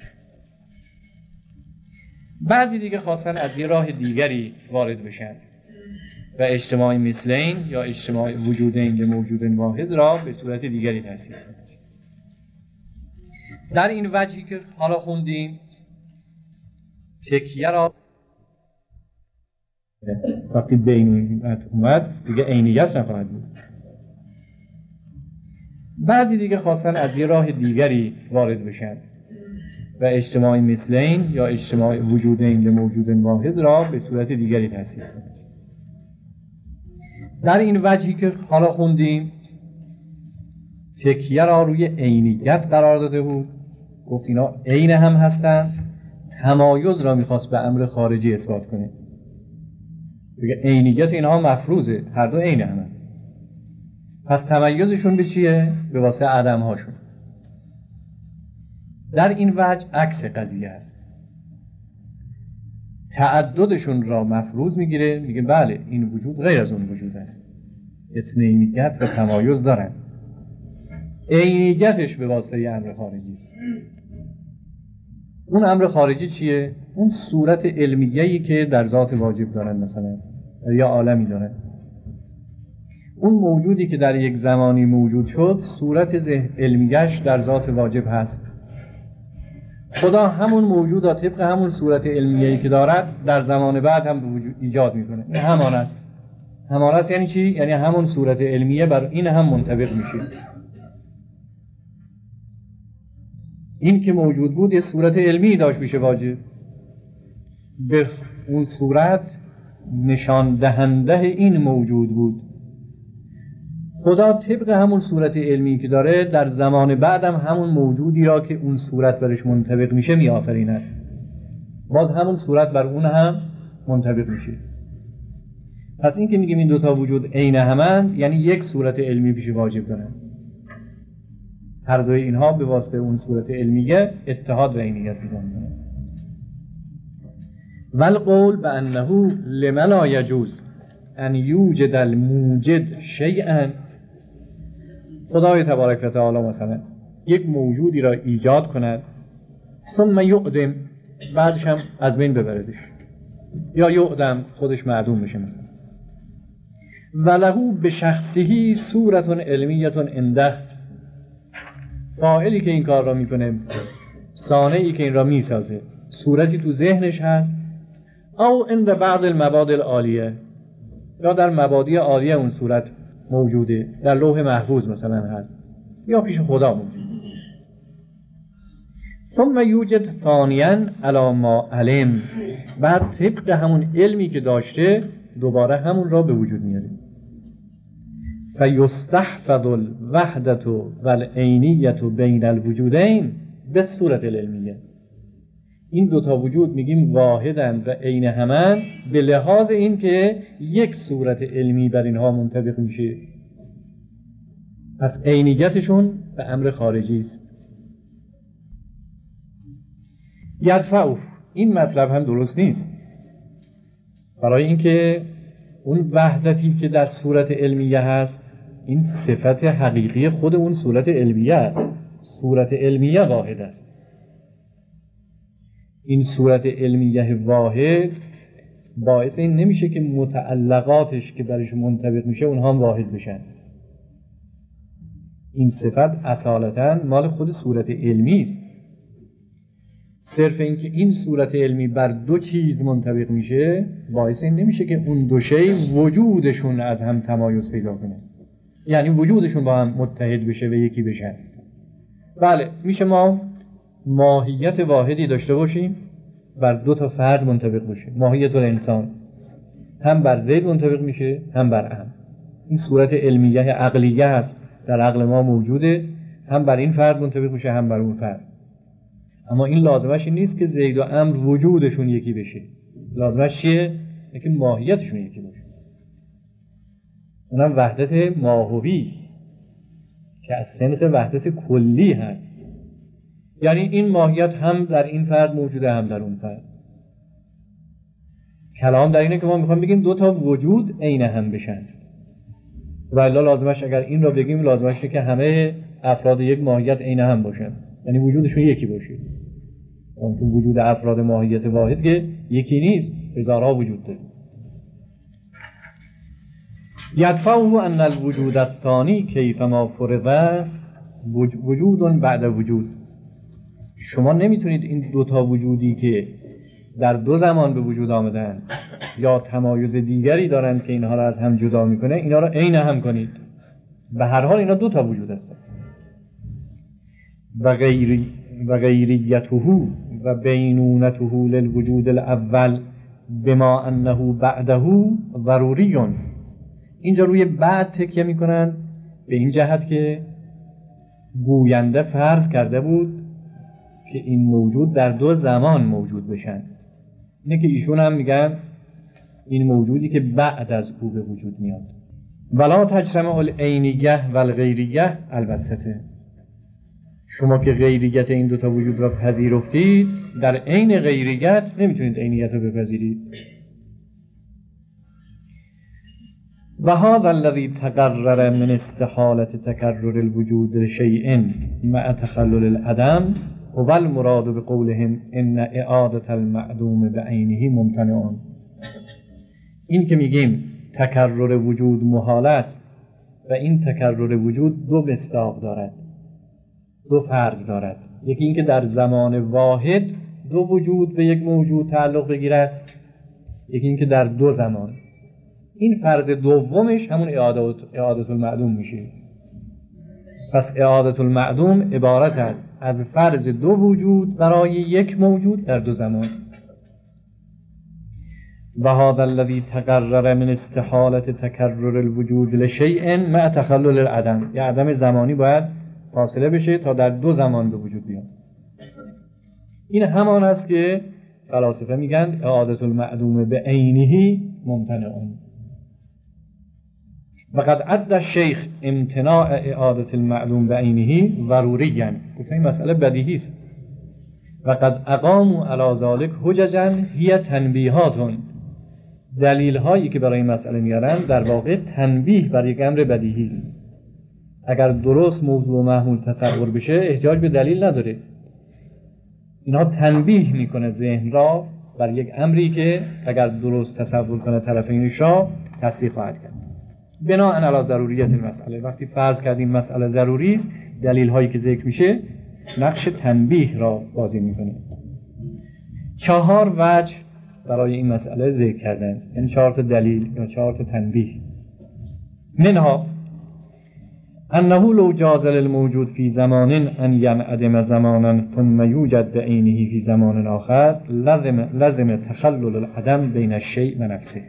بعضی دیگه خواستن از یه راه دیگری وارد بشن و اجتماع مثلین یا اجتماع وجودین به موجود واحد را به صورت دیگری تصحیح کنند. در این وجهی که حالا خوندیم تکیه را وقتی بینونت اومد دیگه عینیت نخواهد بود. بعضی دیگه خواستن از یه راه دیگری وارد بشن و اجتماع مثلین یا اجتماع وجودین به موجود واحد را به صورت دیگری تصحیح کنند. در این وجهی که حالا خوندیم تکیه را روی عینیت قرار داده بود، گفت اینا عین هم هستن، تمایز را میخواست به امر خارجی اثبات کنه، بگه عینیت اینها مفروضه، هر دو عین همه. پس تمایزشون به چیه؟ به واسه عدم هاشون. در این وجه عکس قضیه است، تعددشون را مفروض میگیره، میگه بله این وجود غیر از اون وجود است، اثنینیت و تمایز دارن، عینیتش به واسطه امر خارجی است. اون امر خارجی چیه؟ اون صورت علمیه‌ای که در ذات واجب دارن، مثلا یا عالمی دارن. اون موجودی که در یک زمانی موجود شد، صورت ذهن علمیه‌اش در ذات واجب هست. خدا همون موجود را طبق همون صورت علمیه‌ای که دارد در زمان بعد هم به وجود ایجاد میکنه. این همان است. همان است یعنی چی؟ یعنی همون صورت علمیه بر این هم منطبق میشه. این که موجود بود یه صورت علمی داشت میشه واجب، به اون صورت نشان دهنده این موجود بود. خدا طبق همون صورت علمی که داره در زمان بعدم همون موجودی را که اون صورت برش منطبق میشه می آفریند، باز همون صورت بر اون هم منطبق میشه. پس این که میگیم این دوتا وجود عین همند، یعنی یک صورت علمی پیش واجب دارن، هر دوی اینها به واسطه اون صورت علمیه اتحاد و عینیت پیدا میکنن. والقول بانه لما لا یجوز ان یوجد الموجد شیئا، خدای تبارک و تعالی مثلا یک موجودی را ایجاد کند، ثم یعدم، بعدش هم از بین ببردش، یا یعدم خودش معدوم بشه مثلا، ولهو به شخصی صورت علمیت عنده، فاعلی که این کار را میکنه، صانعی که این را میسازه، صورتی تو ذهنش هست، او عند بعض المبادئ العالیه، یا در مبادی عالیه اون صورت موجوده، در لوح محفوظ مثلا هست، یا پیش خدا موجود. ثم یوجد ثانیاً علی ما علم، بعد طبق همون علمی که داشته دوباره همون را به وجود میاره. فیستحفظ الوحدة والعینیة بین الوجودین به صورت العلمیه. این دوتا وجود میگیم واحدند و عین همند به لحاظ این که یک صورت علمی بر اینها منطبق میشه. پس عینیتشون به امر خارجی است. یدفعو، این مطلب هم درست نیست، برای اینکه اون وحدتی که در صورت علمیه هست این صفت حقیقی خود اون صورت علمیه است. صورت علمیه واحد است. این صورت علمیه واحد باعث این نمیشه که متعلقاتش که برش منطبق میشه اونها هم واحد بشن. این صفت اصالتاً مال خود صورت علمی است. صرف این که این صورت علمی بر دو چیز منطبق میشه باعث این نمیشه که اون دو شی وجودشون از هم تمایز پیدا کنه، یعنی وجودشون با هم متحد بشه و یکی بشن. بله میشه ما ماهیت واحدی داشته باشیم بر دو تا فرد منطبق باشه. ماهیت الانسان هم بر زید منطبق میشه هم بر هم. این صورت علمیه عقلیه است، در عقل ما موجوده، هم بر این فرد منطبق میشه هم بر اون فرد. اما این لازمش این نیست که زید و عمرو وجودشون یکی بشه. لازمش چیه؟ اینکه ماهیتشون یکی باشه. اونم وحدت ماهوی که از صنف وحدت کلی هست. یعنی این ماهیت هم در این فرد موجوده هم در اون فرد. کلام در اینه که ما میخوام بگیم دو تا وجود عین هم بشن. و الا لازمش اگر این را بگیم لازمشه که همه افراد یک ماهیت عین هم باشن، یعنی وجودشون یکی باشه. اون تو وجود افراد ماهیت واحد که یکی نیست، هزارها وجود داره. یدفعه ان الوجود الثانی کیفما فرض وجود بعد وجود. شما نمیتونید این دوتا وجودی که در دو زمان به وجود آمدن یا تمایز دیگری دارن که اینها را از هم جدا میکنه اینا را عین هم کنید. به هر حال اینا دوتا وجود هستن. و غیری و غیریته و بینونته للوجود الاول بما انه بعده ضروری. اینجا روی بعد تکیه میکنن به این جهت که گوینده فرض کرده بود که این موجود در دو زمان موجود بشن. اینه که ایشون هم میگن این موجودی که بعد از او به وجود میاد. ولا تجرمع العینیه و الغیریه، البته شما که غیریت این دوتا وجود را پذیرفتید، در عین غیریت نمیتونید عینیت رو بپذیرید. و هذا الذی تقرر من استحالة تکرر الوجود لشیء مع تخلل العدم هو المراد بقولهم ان اعادة المعدوم بعینه ممتنع. این که میگیم تکرر وجود محال است و این تکرر وجود دو مصداق دارد، دو فرض دارد. یکی این که در زمان واحد دو وجود به یک موجود تعلق بگیرد، یکی این که در دو زمان. این فرض دومش همون اعادت اعادت المعدوم میشه. پس اعادت المعدوم عبارت است از فرض دو وجود برای یک موجود در دو زمان. و هذا الذی تقرر من استحالة تکرر الوجود لشیء مع تخلل العدم، یا عدم زمانی باید فاصله بشه تا در دو زمان به وجود بیاد. این همان است که فلاسفه میگن اعادت المعدوم به عینه ممتنع. و قد عد الشیخ امتناع اعادت المعدوم به عینه ضروری، گفتن این مسئله بدیهی است. و قد اقاموا علی ذلک حججا هی تنبیهات، دلیل هایی که برای این مسئله میارن در واقع تنبیه بر یک امر بدیهی است. اگر درست موضوع و محمول تصور بشه احتیاج به دلیل نداره. اینها تنبیه میکنه ذهن را بر یک امری که اگر درست تصور کنه طرفین شاه تصدیق خواهد کرد. بنا علی ضروریت المسئله، وقتی فرض کردیم مسئله ضروری است، دلیل هایی که ذکر میشه نقش تنبیه را بازی میکنه. چهار وجه برای این مسئله ذکر کردن، یعنی چهار تا دلیل یا چهار تا تنبیه. منها انه لو جاز للموجود فی زمان ان ینعدم زمانا ثم یوجد بعینه فی زمان آخر لازم لازم تخلل العدم بین الشیء و نفسه.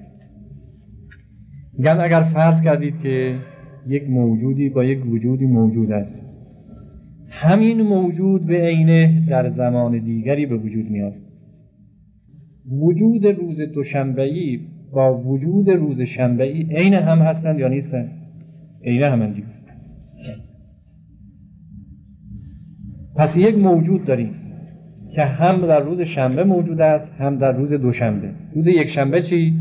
یعنی اگر فرض کردید که یک موجودی با یک وجودی موجود است، همین موجود به عینه در زمان دیگری به وجود میاد. وجود روز دوشنبه‌ای با وجود روز شنبه‌ای عین هم هستند یا نیستند؟ عین همند دیگه. پس یک موجود داریم که هم در روز شنبه موجود است هم در روز دوشنبه. روز یک شنبه چی؟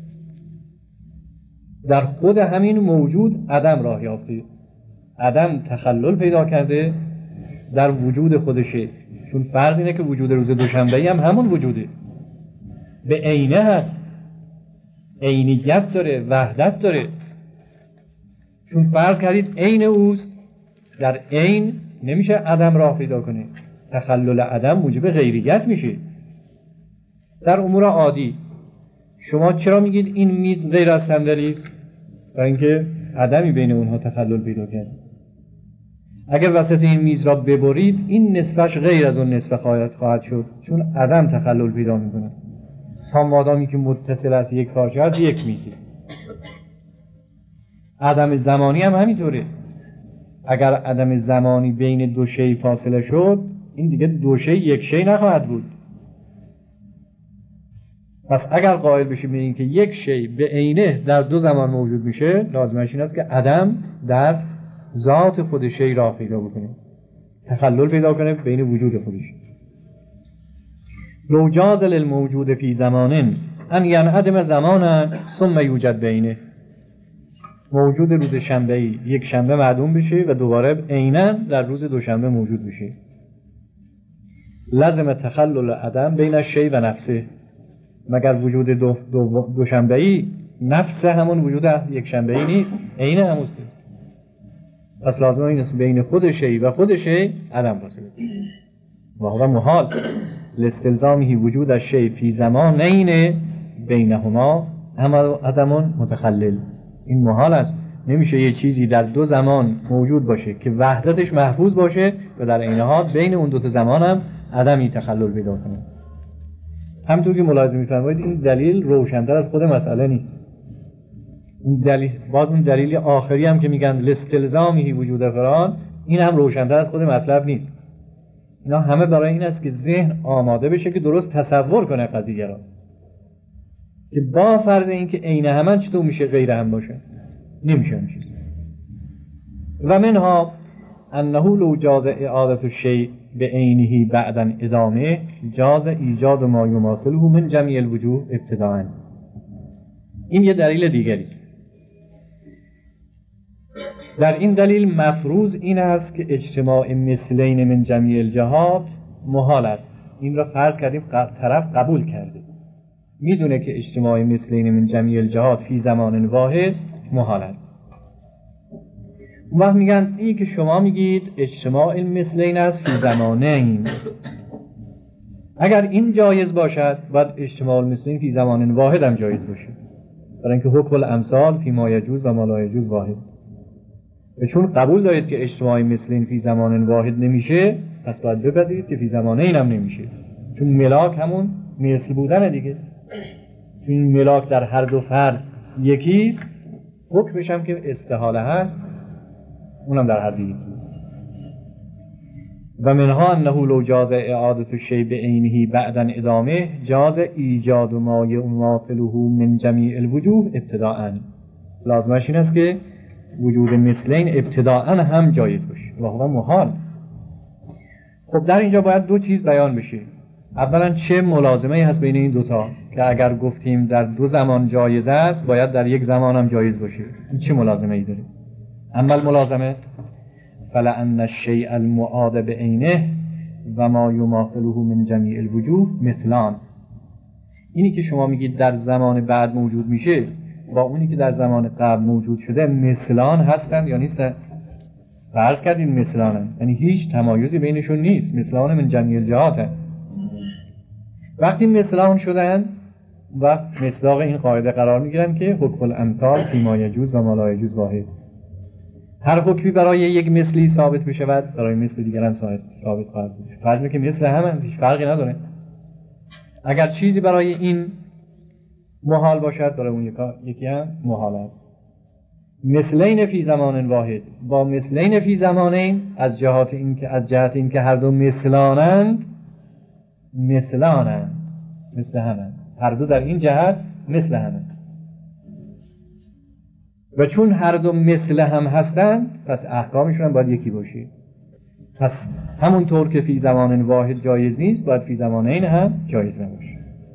در خود همین موجود عدم راه یافته، عدم تخلل پیدا کرده در وجود خودشه. چون فرض اینه که وجود روز دوشنبه‌ای هم همون وجوده، به عینه هست، عینیت داره، وحدت داره. چون فرض کردید عین اوست، در عین نمیشه عدم راه پیدا کنه، تخلل عدم موجب غیریت میشه. در امور عادی شما چرا میگید این میز غیر از صندلی است؟ برای اینکه عدمی بین اونها تخلل پیدا کرده. اگر وسط این میز را ببرید این نصفش غیر از اون نصف خواهد خواهد شد، چون عدم تخلل پیدا میکنه. تا مادامی که متصل است یک پارچه است یک میزه. عدم زمانی هم همینطوره. اگر عدم زمانی بین دو شی فاصله شد این دیگه دو شی یک شی نخواهد بود. پس اگر قائل بشیم به این که یک شی به عینه در دو زمان موجود میشه، لازمش این است که عدم در ذات خود شی راه پیدا بکنه، تخلل پیدا کنه بین وجود خودش. لو جاز للموجود فی زمان ان ینعدم زمانا ثم یوجد بینه، موجود روز شنبه‌ای یک شنبه معدوم بشه و دوباره عیناً در روز دوشنبه موجود بشه، لازم تخلل عدم بین الشیء و نفسه. مگر وجود دو دو دوشنبه‌ای نفس همون وجود یک شنبه‌ای نیست، عین هموست. پس لازم این است بین خود شی و خود شی عدم فاصله و هو محال لاستلزامه وجود الشیء فی زمانین بینهما عدم متخلل. این محال است، نمیشه یه چیزی در دو زمان موجود باشه که وحدتش محفوظ باشه و در عین حال بین اون دو تا زمان هم عدمی تخلل پیدا کنه. همونطور که ملاحظه می‌فرمایید این دلیل روشن‌تر از خود مسئله نیست. این دلیل باز اون دلیل آخری هم که میگن لاستلزامه وجود فلان، این هم روشن‌تر از خود مطلب نیست. اینا همه برای این است که ذهن آماده بشه که درست تصور کنه قضیه را، که با فرض این که عین هم چطور میشه غیر هم باشه؟ نمیشه میشه. و منها انه لو جاز اعادة الشیء به عینه بعدا ادامه جاز ایجاد ما یماثله من جمیع الوجوه ابتداء. این یه دلیل دیگری است. در این دلیل مفروض این است که اجتماع مثلین من جمیع الجهات محال است. این را فرض کردیم، طرف قبول کرده، میدونه که اجتماع مثلین من جمیع الجهات فی زمان واحد محال است. اون وقت میگن این که شما میگید اجتماع مثلین است فی زمانین، اگر این جایز باشد باید اجتماع مثلین فی زمان واحد هم جایز باشه، برای اینکه حکم الامثال فی ما یجوز و ما لا یجوز واحد. و چون قبول دارید که اجتماع مثلین فی زمان واحد نمیشه، پس باید بپذیرید که فی زمانین هم نمیشه، چون ملاک همون مثل بودن دیگه. چون این ملاک در هر دو فرض یکیست، حکمش هم که استحاله هست، اونم در هر دو یکی. و منها انه لو جاز اعادة الشیء بعینه بعدا ادامه جاز ایجاد ما یماثله من جمیع الوجوه ابتداء. لازمش این است که وجود مثلین ابتداء هم جایز باشه و هو محال. خب در اینجا باید دو چیز بیان بشه. اولا چه ملازمه هست بین این دوتا که اگر گفتیم در دو زمان جایز است باید در یک زمان هم جایز باشه؟ این چه ملازمه ای داره؟ اما الملازمه فلأن الشیء المعاد بعینه و ما یماثله من جمیع الوجوه مثلان. اینی که شما میگید در زمان بعد موجود میشه با اونی که در زمان قبل موجود شده مثلان هستند یا نیستند؟ فرض کردین مثلانن، یعنی هیچ تمایزی بینشون نیست، مثلان من جمیع الجهات هست. وقتی مثلان شدن وقت مصداق این قاعده قرار میگیرن که حکم الامثال فی ما یجوز و ما لا یجوز واحد. هر حکمی برای یک مثلی ثابت بشود برای مثل دیگر هم ثابت خواهد بود. فرض که مثل هم هیچ فرقی نداره. اگر چیزی برای این محال باشد برای اون یکی هم محال است. مثلین فی زمان واحد با مثلین فی زمانین از جهات این که از جهت این که هر دو مثلانند مثلانند مثل همند، هر دو در این جهت مثل همند. و چون هر دو مثل هم هستند پس احکامشون هم باید یکی باشه. پس همونطور که فی زمان واحد جایز نیست باید فی زمانین هم جایز نباشه.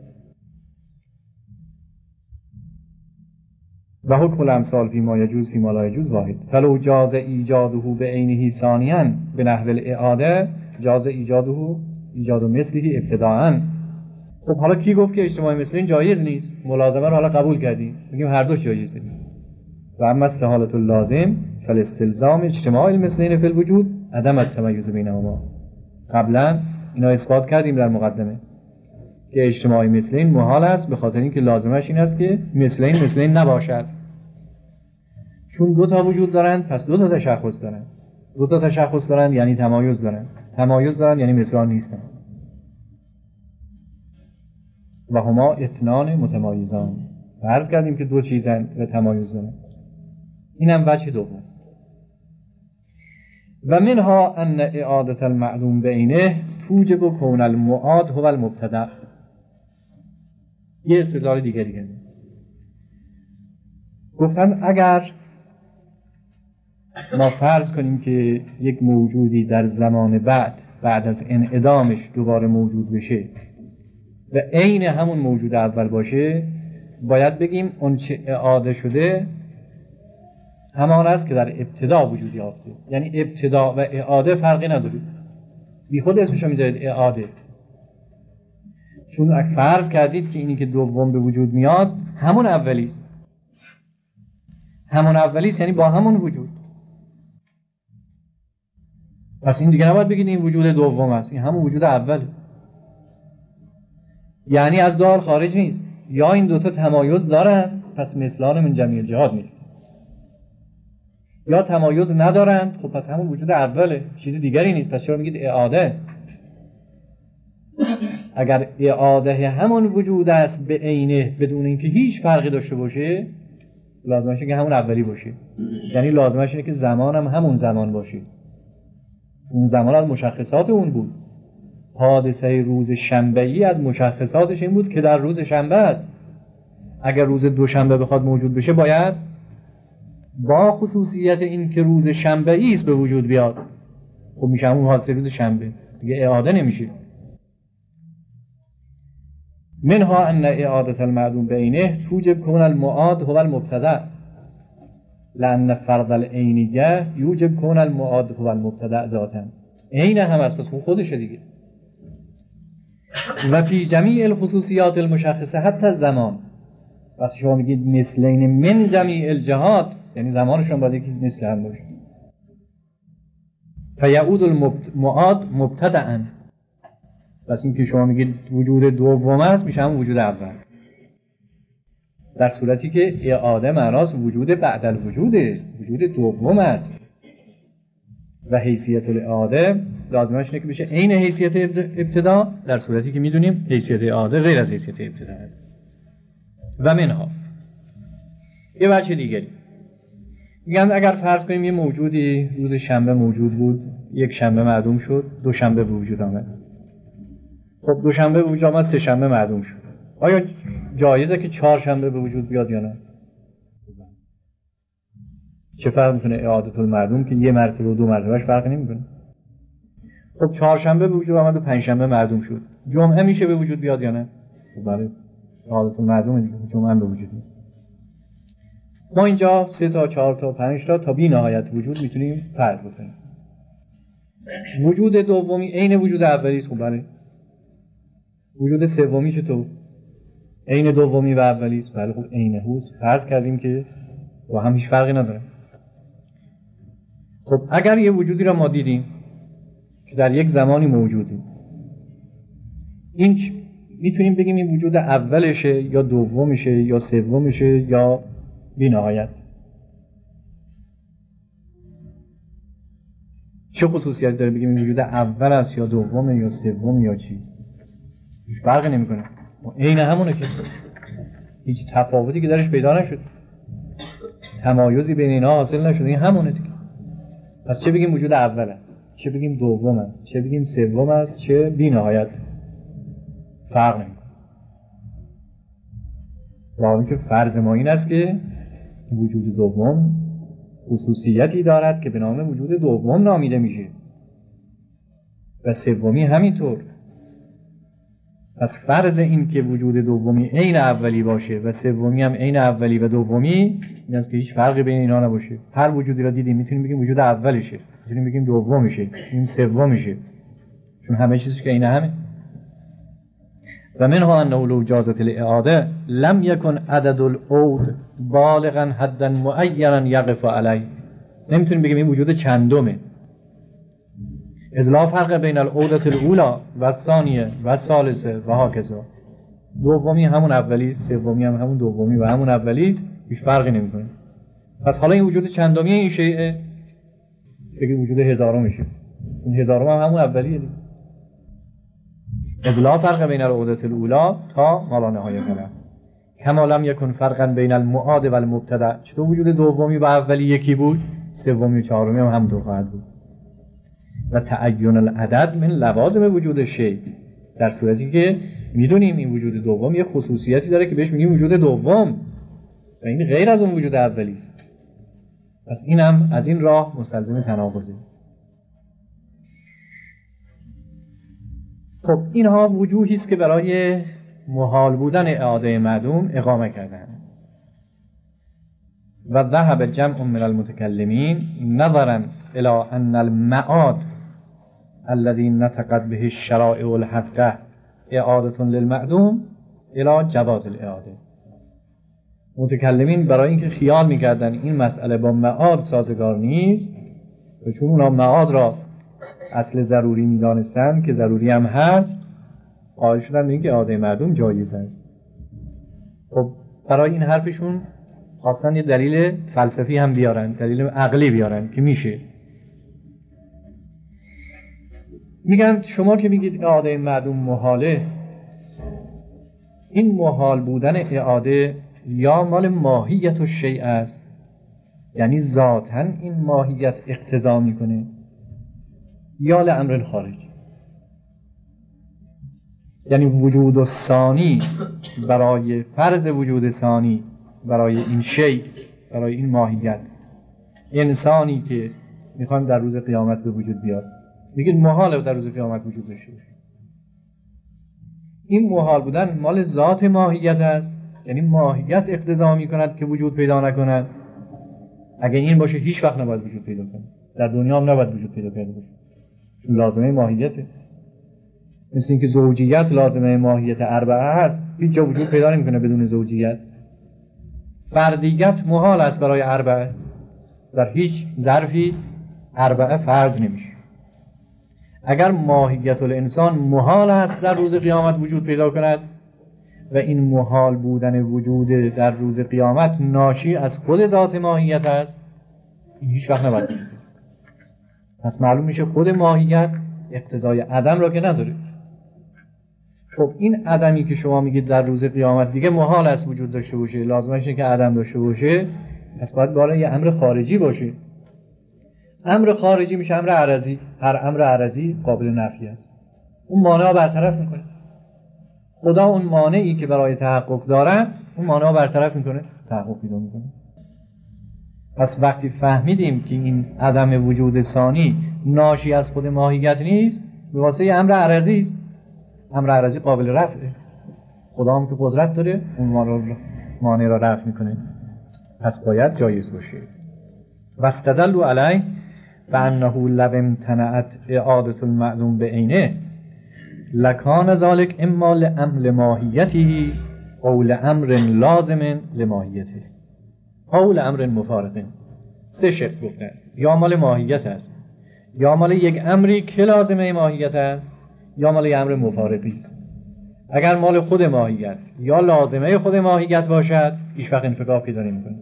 و حکم الامثال فی ما یجوز فی ما لا یجوز واحد. فلو جاز ایجاده بعینه ثانیاً به نحو الاعاده جاز ایجاده ایجاد مثله ابتداءً. خب حالا کی گفت که اجتماع مثلین جایز نیست؟ ملازمه رو حالا قبول کردیم، میگیم هر دوش جایزه. و اما استحالة اللازم فالاستلزام اجتماع المثلین فی الوجود عدم التمیز بینهما. قبلا اینا اثبات کردیم در مقدمه که اجتماع مثلین محال است به خاطر اینکه لازمش این است که مثلین مثلین نباشد. چون دو تا وجود دارند پس دو تا تشخص دارند. دو تا تشخص دارند یعنی تمایز دارند. تمایز دارند یعنی مثلان نیستند. و هما اثنان متمایزان. فرض کردیم که دو چیزن و تمایز دارند. اینم وجه دوم. و منها ان اعادة المعلوم بینه توجب کون المعاد هو المبتدأ. یه استدلال دیگری دیگه گفتن اگر ما فرض کنیم که یک موجودی در زمان بعد بعد از انعدامش دوباره موجود بشه و عین همون موجود اول باشه، باید بگیم اون چه اعاده شده همان است که در ابتدا وجود یافته. یعنی ابتدا و اعاده فرقی نداره، بی خود اسمشو میذارید اعاده. چون اگه فرض کردید که اینی که دوم به وجود میاد همون اولیست، همون اولیست یعنی با همون وجود، پس این دیگه نباید بگید این وجود دوم است، این همون وجود اوله. یعنی از دو حال خارج نیست، یا این دوتا تمایز دارن پس مثلان من جمیع الجهات نیست، یا تمایز ندارند خب پس همون وجود اوله، چیز دیگری نیست. پس چرا میگید اعاده؟ اگر اعاده همون وجود است به عینه بدون اینکه هیچ فرقی داشته باشه، لازمشه که همون اولی باشه. یعنی لازمشه که زمان هم همون زمان باشه. اون زمان از مشخصات اون بود. حادثه روز شنبه‌ای از مشخصاتش این بود که در روز شنبه است. اگر روز دوشنبه بخواد موجود بشه باید با خصوصیت این که روز شنبه‌ای است به وجود بیاد. خب میشه همون حادثه روز شنبه، دیگه اعاده نمیشه. منها ان اعاده المعدوم بینه توجب کون المعاد هو المبتدأ لان فرض العینیه یوجب کون المعاد هو المبتدأ ذاتا. عین هم است، پس خودشه دیگه. و فی جمیع الخصوصیات المشخصه حتی الزمان. وقتی شما میگید مثلین من جمیع الجهات یعنی زمانشون باید که مثل هم باشه. فیعود المعاد مبتدأ. پس این که شما میگید وجود دوم است میشه هم وجود اول، در صورتی که اعاده معناست وجود بعد الوجوده، وجود دوم است. و حیثیت الاعاده لازمش اینه که بشه عین حیثیت ابتدا، در صورتی که میدونیم حیثیت اعاده غیر از حیثیت ابتدا است. و منها یه بچه دیگری میگن اگر فرض کنیم یه موجودی روز شنبه موجود بود، یک شنبه معدوم شد، دو شنبه به وجود آمد. خب دو شنبه به وجود آمد، سه شنبه معدوم شد. آیا جایزه که چهار شنبه به وجود بیاد یا نه؟ چه فرق میکنه اعاده المعدوم که یه مرتبه و دو مرتبهش فرق نمیکنه؟ خب چهار شنبه به وجود آمد و پنج شنبه معدوم شد، جمعه میشه به وجود بیاد یا نه؟ بله، اعاده المعدوم دیگه، جمعه هم به وجود میاد. ما اینجا سه تا چهار تا پنج تا تا بی نهایت وجود میتونیم فرض بکنیم. وجود دومی عین وجود اولی است. خب بله. وجود سومی چطور؟ عین دومی و اولی است. بله، خب عین هوست. فرض کردیم که با هم هیچ فرقی نداره. خب اگر یه وجودی را ما دیدیم که در یک زمانی موجوده، این میتونیم بگیم این وجود اولشه یا دومشه یا سومشه یا بی نهایت. چه خصوصیتی داره بگیم این وجود اول است یا دومه یا سوم یا چی؟ هیچ فرقی نمیکنه، عین همونه که هیچ تفاوتی که درش پیدا نشد، تمایزی بین اینا حاصل نشد، این همونه دیگه. پس چه بگیم وجود اول است، چه بگیم دوم است، چه بگیم سوم است، چه بی نهایت، فرق نمیکنه. واقعی که فرض ما این است که وجود دوم خصوصیتی دارد که به نام وجود دوم نامیده میشه و سومی همینطور. پس فرض این که وجود دومی عین اولی باشه و سومی هم عین اولی و دومی، این است که هیچ فرقی بین اینا نباشه. هر وجودی را دیدیم میتونیم بگیم وجود اولشه، میتونیم بگیم دومشه، این سومشه، چون همه چیزش که عین همه. و منها انه لو جازت الاعاده لم یکن عدد العود بالغا حدا معینا یقف علیه. نمیتونیم بگیم این وجود چندمه، اذ لا فرق بین العودة الاولى و الثانیه و الثالثه و هکذا. دومی همون اولی، سومی هم همون دومی و همون اولی، هیچ فرقی نمیکنه. پس حالا این وجود چندمی این شیء بگیم وجود هزارم میشه، این هزارم هم همون اولیه دیگه. اذ لا فرق بین العودة الاولى تا ما لا نهایه له کما لم یکن فرقا بین المعاد و المبتدأ. چطور وجود دومی و اولی یکی بود، سومی و چهارمی هم همونطور خواهد بود. و تعین العدد من لوازم وجود شیء، در صورتی که میدونیم این وجود دوم یه خصوصیتی داره که بهش میگیم وجود دوم و این غیر از اون وجود اولی است. پس این هم از این راه مستلزم تناقضه. خب اینها وجوهی است که برای محال بودن اعاده معدوم اقامه کردن. و ذهب جمع من المتکلمین نظرا الى ان المعاد الذي نطقت به الشرائع الحقه اعاده للمعدوم الى جواز الاعاده. متکلمین برای اینکه خیال میکردن این مسئله با معاد سازگار نیست و چون اونا معاد را اصل ضروری میدانستن که ضروری هم هست، قائل شدن به اینکه اعاده معدوم جایز است. خب برای این حرفشون خواستن یه دلیل فلسفی هم بیارن، دلیل عقلی بیارن که میشه. میگن شما که میگید اعاده معدوم محاله، این محال بودن اعاده یا مال ماهیت و شیء است، یعنی ذاتاً این ماهیت اقتضا میکنه، یا لامر خارج. یعنی وجود ثانی برای فرض وجود ثانی، برای این شیء، برای این ماهیت، انسانی که میخوایم در روز قیامت به وجود بیاد، میگید محاله در روز قیامت وجود داشته باشه. این محال بودن مال ذات ماهیت است، یعنی ماهیت اقتضا میکند که وجود پیدا نکند. اگه این باشه هیچ وقت نباید وجود پیدا کنه، در دنیا هم نباید وجود پیدا کرده باشه، چون لازمه ماهیته. مثل اینکه زوجیت لازمه ماهیت اربعه هست، هیچ جا وجود پیدا نمیکنه بدون زوجیت. فردیت محال است برای اربعه، در هیچ ظرفی اربعه فرد نمیشه. اگر ماهیت الانسان محال است در روز قیامت وجود پیدا کند و این محال بودن وجود در روز قیامت ناشی از خود ذات ماهیت است، این هیچ وقت نباید وجود پیدا. پس معلوم میشه خود ماهیت اقتضای عدم را که نداره. خب این عدمی که شما میگید در روز قیامت دیگه محال است وجود داشته باشه، لازمشه که عدم داشته باشه، پس باید بالا یه امر خارجی باشه. امر خارجی میشه امر عرضی. هر امر عرضی قابل نفی است، اون مانع برطرف میکنه. خدا اون مانعی که برای تحقق داره اون مانع برطرف میکنه، تحقق پیدا میکنه. پس وقتی فهمیدیم که این عدم وجود ثانی ناشی از خود ماهیت نیست، به واسطه امر عرضی است. امر عرضی قابل رفعه، خدا هم که قدرت داره اون مانع را رفع میکنه، پس باید جایز باشه. واستدلوا علیه بانه لو امتنعت اعاده المعلوم بعینه لکان ذلک اما لامر ماهیته او لامر لازم لماهیته او لامر مفارق. سه شق گفتن، یا مال ماهیت است، یا مال یک امری که لازمه ماهیت است، یا مال یک امر مفارقی است. اگر مال خود ماهیت یا لازمه خود ماهیت باشد هیچ وقت انفکاک پیدا نمی‌کنه،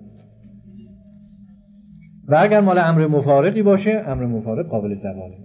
و اگر مال امر مفارقی باشه امر مفارق قابل زواله.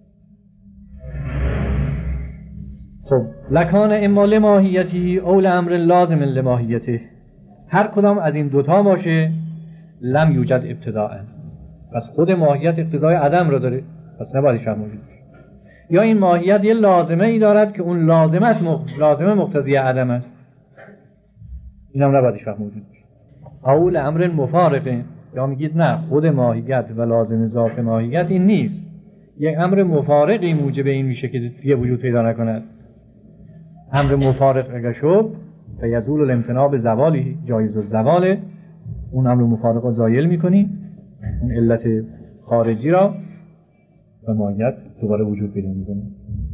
خب لکان اما لماهیتی او لامر لازم لماهیته، هر کدام از این دوتا باشه لم یوجد ابتداء، پس خود ماهیت اقتضای عدم را داره، پس نباید شب موجود باشه. یا این ماهیت یه لازمه ای دارد که اون لازمت مق... لازمه مقتضی عدم است، این هم نباید شب موجود باشه. او لامر مفارقه، یا میگید نه خود ماهیت و لازم ذات ماهیت این نیست، یک امر مفارقی موجب این میشه که یه وجود پیدا نکند. امر مفارق اگر شد فیزول الامتناع به زوالی، جایز الزواله، اون امر مفارق رو زایل میکنی، اون علت خارجی را، و ماهیت دوباره وجود پیدا میکنه.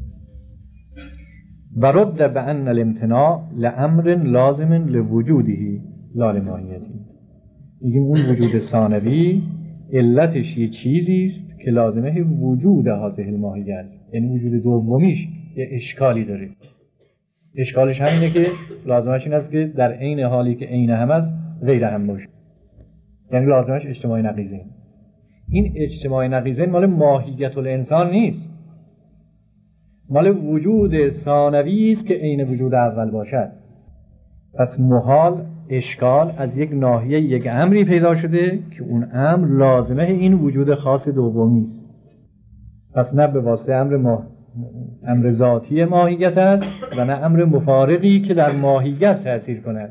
و رد بان الامتناع لامر لازم لوجوده لا لماهیته، میگیم اون وجود ثانوی علتش یه چیزی است که لازمه وجود حاصل ماهیت است، یعنی وجود دومیش یه اشکالی داره. اشکالش همینه که لازمش این است که در عین حالی که عین هم است غیر هم باشه، یعنی لازمش اجتماعی نقیضین. این اجتماعی نقیضین مال ماهیت الانسان نیست، مال وجود ثانوی است که عین وجود اول باشد. پس محال اشکال از یک ناحیه یک امری پیدا شده که اون امر لازمه این وجود خاص دومی است، پس نه به واسطه امر ما امر ذاتی ماهیت است و نه امر مفارقی که در ماهیت تأثیر کند.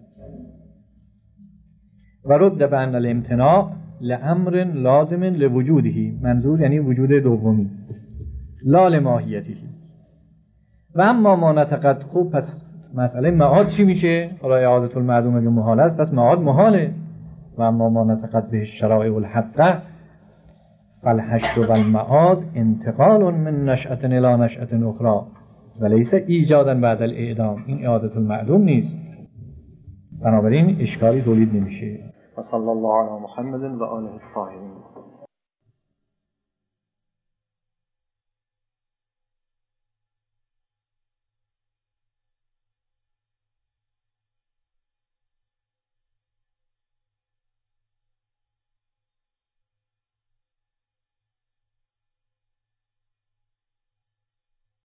و رد بان الامتناع لامر لازم لوجوده، منظور یعنی وجود دومی، لا لماهیته. و اما ما نتقد، خوب پس مسئله معاد چی میشه؟ حالا اعاده المعدوم اگه محال است پس معاد محاله. و اما ما نتقد به شرائع الحقه فالحشر و المعاد انتقال من نشأة الى نشأة اخرى و لیس ایجادا بعد الاعدام. این اعاده المعدوم نیست، بنابراین اشکالی تولید نمیشه. و صلی الله علی محمد و آله الطاهرین.